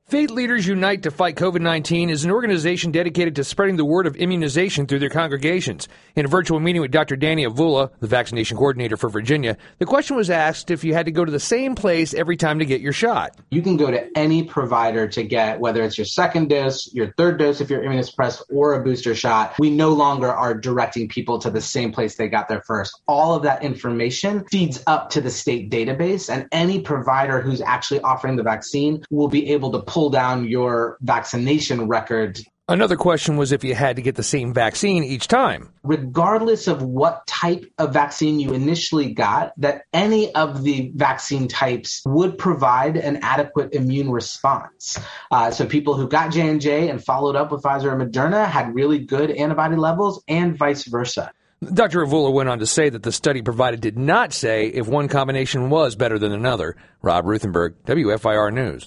Faith Leaders Unite to Fight COVID-19 is an organization dedicated to spreading the word of immunization through their congregations. In a virtual meeting with Dr. Danny Avula, the vaccination coordinator for Virginia, the question was asked if you had to go to the same place every time to get your shot. You can go to any provider to get, whether it's your second dose, your third dose if you're immunosuppressed, or a booster shot. We no longer are directing people to the same place they got their first. All of that information feeds up to the state database, and any provider who's actually offering the vaccine will be able to pull down your vaccination record. Another question was if you had to get the same vaccine each time. Regardless of what type of vaccine you initially got, that any of the vaccine types would provide an adequate immune response. So people who got J&J and followed up with Pfizer or Moderna had really good antibody levels, and vice versa. Dr. Avula went on to say that the study provided did not say if one combination was better than another. Rob Ruthenberg, WFIR News.